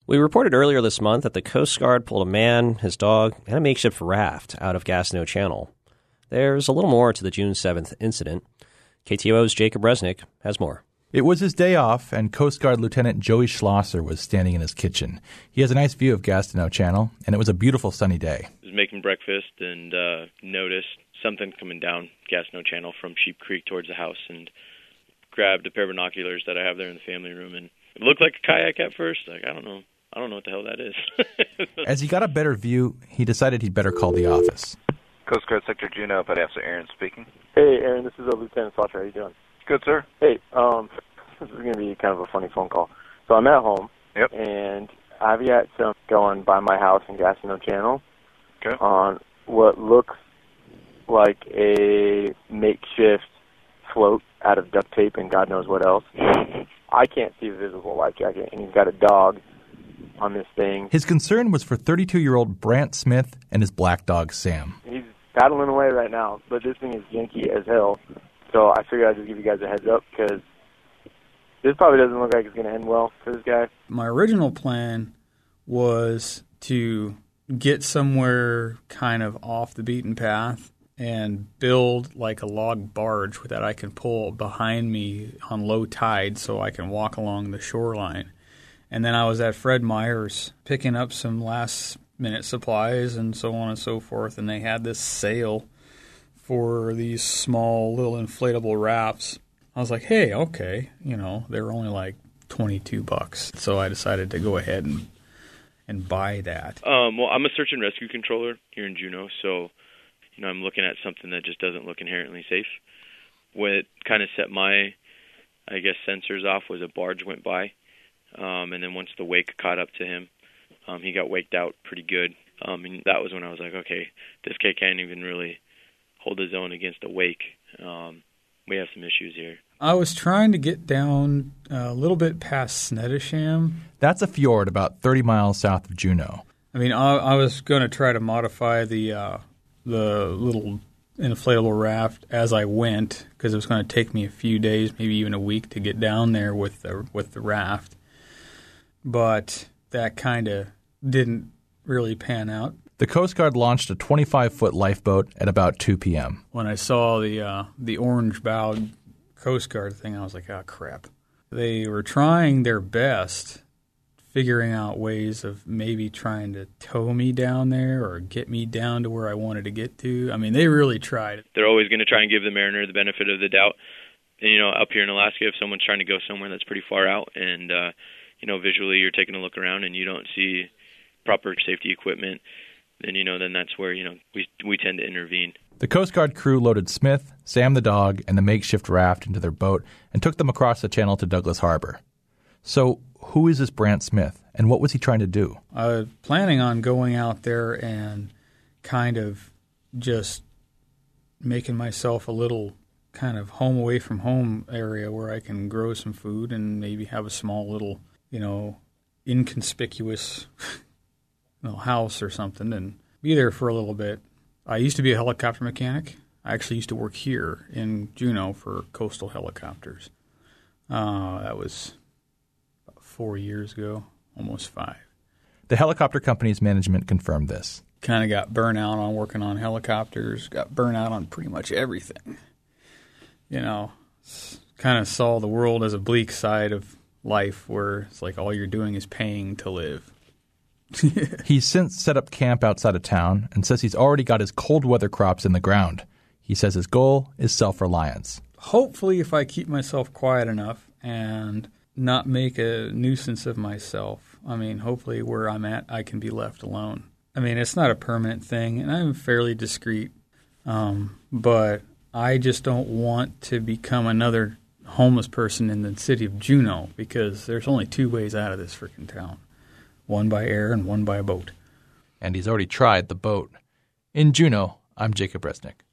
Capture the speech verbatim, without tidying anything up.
We reported earlier this month that the Coast Guard pulled a man, his dog, and a makeshift raft out of Gastineau Channel. There's a little more to the June seventh incident. K T O O's Jacob Resnick has more. It was his day off, and Coast Guard Lieutenant Joey Schlosser was standing in his kitchen. He has a nice view of Gastineau Channel, and it was a beautiful sunny day. I was making breakfast and uh, noticed something coming down Gastineau Channel from Sheep Creek towards the house, and grabbed a pair of binoculars that I have there in the family room, and it looked like a kayak at first. Like, I don't know. I don't know what the hell that is. As he got a better view, he decided he'd better call the office. Coast Guard Sector Juneau, Petty Officer Aaron speaking. Hey, Aaron, this is uh, Lieutenant Slaughter. How you doing? Good, sir. Hey, um, this is going to be kind of a funny phone call. So I'm at home, yep. and I've got some going by my house in Gastineau Channel okay. on what looks like a makeshift float out of duct tape and God knows what else. I can't see the visible life jacket, and he's got a dog on this thing. His concern was for thirty-two-year-old Brant Smith and his black dog, Sam. He's paddling away right now, but this thing is janky as hell. So I figured I'd just give you guys a heads up because this probably doesn't look like it's going to end well for this guy. My original plan was to get somewhere kind of off the beaten path and build like a log barge that I can pull behind me on low tide so I can walk along the shoreline. And then I was at Fred Meyer's picking up some last-minute supplies and so on and so forth, and they had this sale for these small little inflatable rafts. I was like, hey, okay, you know, they were only like twenty-two bucks. So I decided to go ahead and and buy that. Um, well, I'm a search and rescue controller here in Juneau, so you know, I'm looking at something that just doesn't look inherently safe. What kind of set my, I guess, sensors off was a barge went by, um, and then once the wake caught up to him, um, he got waked out pretty good. Um, and that was when I was like, okay, this kid can't even really hold his own against a wake. Um, we have some issues here. I was trying to get down a little bit past Snettisham. That's a fjord about thirty miles south of Juneau. I mean, I, I was going to try to modify the uh, the little inflatable raft as I went because it was going to take me a few days, maybe even a week, to get down there with the with the raft. But that kind of didn't really pan out. The Coast Guard launched a twenty-five-foot lifeboat at about two p.m. When I saw the uh, the orange-bowed Coast Guard thing, I was like, oh, crap. They were trying their best, figuring out ways of maybe trying to tow me down there or get me down to where I wanted to get to. I mean, they really tried. They're always going to try and give the mariner the benefit of the doubt. And, you know, up here in Alaska, if someone's trying to go somewhere that's pretty far out and, uh, you know, visually you're taking a look around and you don't see proper safety equipment, then, you know, then that's where, you know, we we tend to intervene. The Coast Guard crew loaded Smith, Sam the dog, and the makeshift raft into their boat and took them across the channel to Douglas Harbor. So who is this Brant Smith, and what was he trying to do? I was planning on going out there and kind of just making myself a little kind of home away from home area where I can grow some food and maybe have a small little, you know, inconspicuous little house or something and be there for a little bit. I used to be a helicopter mechanic. I actually used to work here in Juneau for Coastal Helicopters. Uh, that was about four years ago, almost five. The helicopter company's management confirmed this. Kind of got burnt out on working on helicopters, got burnt out on pretty much everything. You know, kind of saw the world as a bleak side of life where it's like all you're doing is paying to live. He's since set up camp outside of town and says he's already got his cold weather crops in the ground. He says his goal is self-reliance. Hopefully, if I keep myself quiet enough and not make a nuisance of myself, I mean, hopefully where I'm at, I can be left alone. I mean, it's not a permanent thing, and I'm fairly discreet, um, but I just don't want to become another homeless person in the city of Juneau because there's only two ways out of this freaking town. One by air and one by boat. And he's already tried the boat. In Juneau, I'm Jacob Resnick.